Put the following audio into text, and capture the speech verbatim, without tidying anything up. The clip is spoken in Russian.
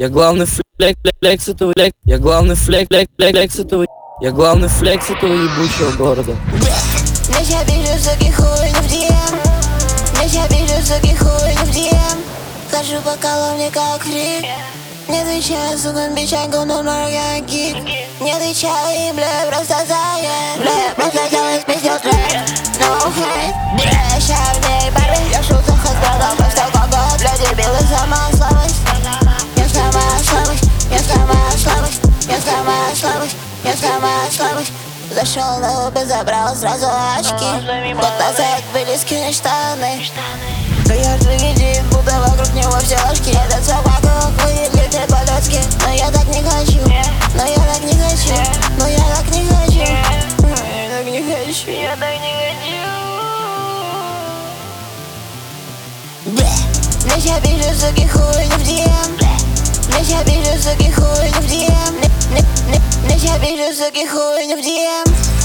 Я главный флек, флек, флекс этого флек. Я главный флек, флек, флек, флекс этого. Я главный флекс этого ебучего города. Я вижу суки хуй в ди эм. Я вижу суки хуй в ди эм. Хожу по колонне как фрик. Не отвечаю, сука, бичай, говно, но я гик. Не отвечаю и, бля, просто заяц. Бля, просто делать пиздец, бля. No hate, бля, ща в ней барби. Я в шутах отправил, просто кого, бля, дебилы, сама слабость. Я самая слабость, я самая слабость. Я самая слабость, я самая слабость. Зашел на лобби, забрал сразу очки. Год назад были скины штаны. Да я двигатель, будто вокруг него все ложки. Этот собака выйдет, летит по-людски. Но я так не хочу, но я так не хочу. Но я так не хочу, но я так не хочу. Я так не хочу. Бля, я вижу суки хуй в ди эм. Бля, я вижу суки хуй в ди эм. Я вижу суки хуй в ди эм.